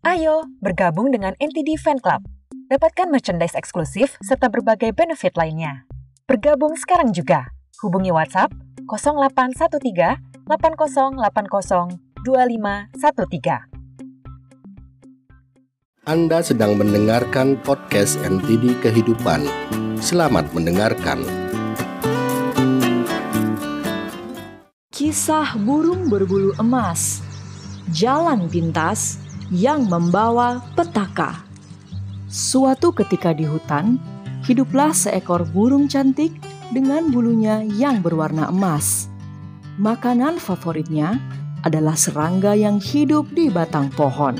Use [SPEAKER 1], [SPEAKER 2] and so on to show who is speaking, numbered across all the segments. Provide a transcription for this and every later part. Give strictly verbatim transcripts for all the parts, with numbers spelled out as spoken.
[SPEAKER 1] Ayo bergabung dengan N T D Fan Club. Dapatkan merchandise eksklusif serta berbagai benefit lainnya. Bergabung sekarang juga. Hubungi WhatsApp nol delapan satu tiga delapan nol delapan nol dua lima satu tiga.
[SPEAKER 2] Anda sedang mendengarkan podcast N T D Kehidupan. Selamat mendengarkan.
[SPEAKER 3] Kisah burung berbulu emas. Jalan pintas yang membawa petaka. Suatu ketika di hutan, hiduplah seekor burung cantik dengan bulunya yang berwarna emas. Makanan favoritnya adalah serangga yang hidup di batang pohon.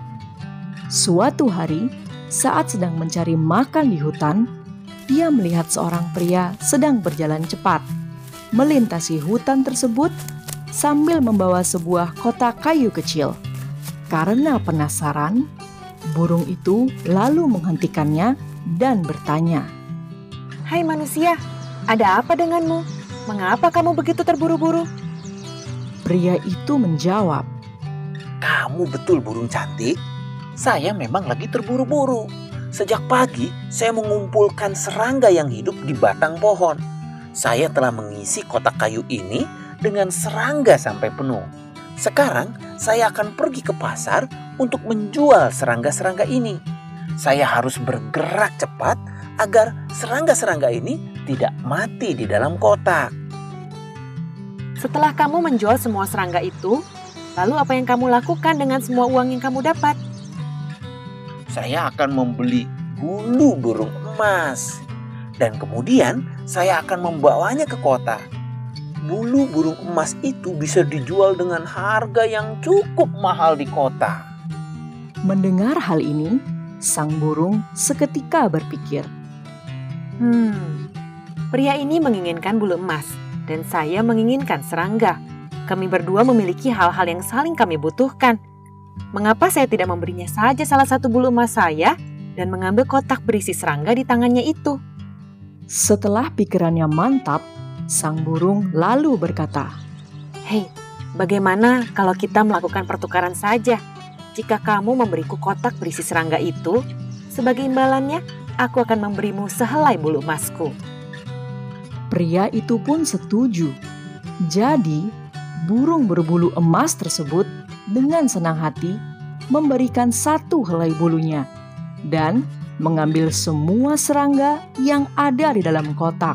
[SPEAKER 3] Suatu hari, saat sedang mencari makan di hutan, dia melihat seorang pria sedang berjalan cepat melintasi hutan tersebut sambil membawa sebuah kotak kayu kecil. Karena penasaran, burung itu lalu menghentikannya dan bertanya,
[SPEAKER 1] Hai manusia, ada apa denganmu? Mengapa kamu begitu terburu-buru?
[SPEAKER 3] Pria itu menjawab,
[SPEAKER 4] Kamu betul burung cantik? Saya memang lagi terburu-buru. Sejak pagi saya mengumpulkan serangga yang hidup di batang pohon. Saya telah mengisi kotak kayu ini dengan serangga sampai penuh. Sekarang saya akan pergi ke pasar untuk menjual serangga-serangga ini. Saya harus bergerak cepat agar serangga-serangga ini tidak mati di dalam kotak.
[SPEAKER 1] Setelah kamu menjual semua serangga itu, lalu apa yang kamu lakukan dengan semua uang yang kamu dapat?
[SPEAKER 4] Saya akan membeli bulu burung emas. Dan kemudian saya akan membawanya ke kota. Bulu burung emas itu bisa dijual dengan harga yang cukup mahal di kota.
[SPEAKER 3] Mendengar hal ini, sang burung seketika berpikir,
[SPEAKER 1] Hmm, pria ini menginginkan bulu emas dan saya menginginkan serangga. Kami berdua memiliki hal-hal yang saling kami butuhkan. Mengapa saya tidak memberinya saja salah satu bulu emas saya dan mengambil kotak berisi serangga di tangannya itu?
[SPEAKER 3] Setelah pikirannya mantap, sang burung lalu berkata,
[SPEAKER 1] Hei, bagaimana kalau kita melakukan pertukaran saja? Jika kamu memberiku kotak berisi serangga itu, sebagai imbalannya, aku akan memberimu sehelai bulu emasku.
[SPEAKER 3] Pria itu pun setuju. Jadi, burung berbulu emas tersebut dengan senang hati memberikan satu helai bulunya dan mengambil semua serangga yang ada di dalam kotak.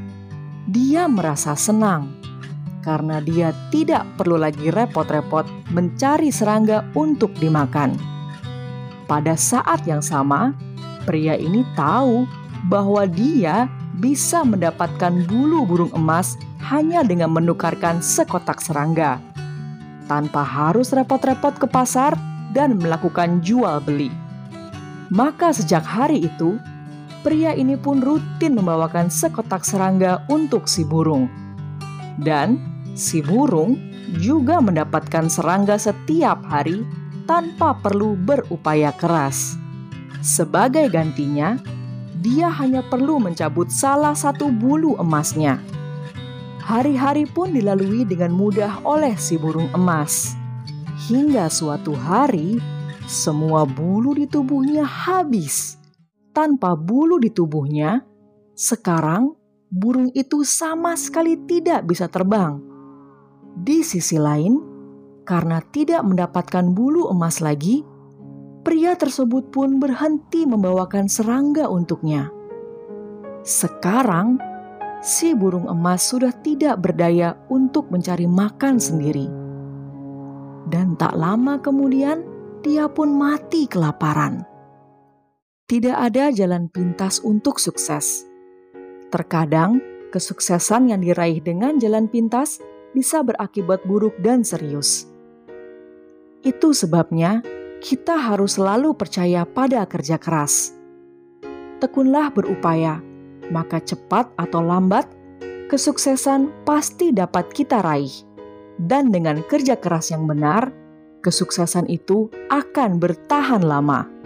[SPEAKER 3] Dia merasa senang karena dia tidak perlu lagi repot-repot mencari serangga untuk dimakan. Pada saat yang sama, pria ini tahu bahwa dia bisa mendapatkan bulu burung emas hanya dengan menukarkan sekotak serangga, tanpa harus repot-repot ke pasar dan melakukan jual beli. Maka sejak hari itu, pria ini pun rutin membawakan sekotak serangga untuk si burung. Dan si burung juga mendapatkan serangga setiap hari tanpa perlu berupaya keras. Sebagai gantinya, dia hanya perlu mencabut salah satu bulu emasnya. Hari-hari pun dilalui dengan mudah oleh si burung emas. Hingga suatu hari, semua bulu di tubuhnya habis. Tanpa bulu di tubuhnya, sekarang burung itu sama sekali tidak bisa terbang. Di sisi lain, karena tidak mendapatkan bulu emas lagi, pria tersebut pun berhenti membawakan serangga untuknya. Sekarang, si burung emas sudah tidak berdaya untuk mencari makan sendiri. Dan tak lama kemudian, dia pun mati kelaparan. Tidak ada jalan pintas untuk sukses. Terkadang, kesuksesan yang diraih dengan jalan pintas bisa berakibat buruk dan serius. Itu sebabnya kita harus selalu percaya pada kerja keras. Tekunlah berupaya, maka cepat atau lambat, kesuksesan pasti dapat kita raih. Dan dengan kerja keras yang benar, kesuksesan itu akan bertahan lama.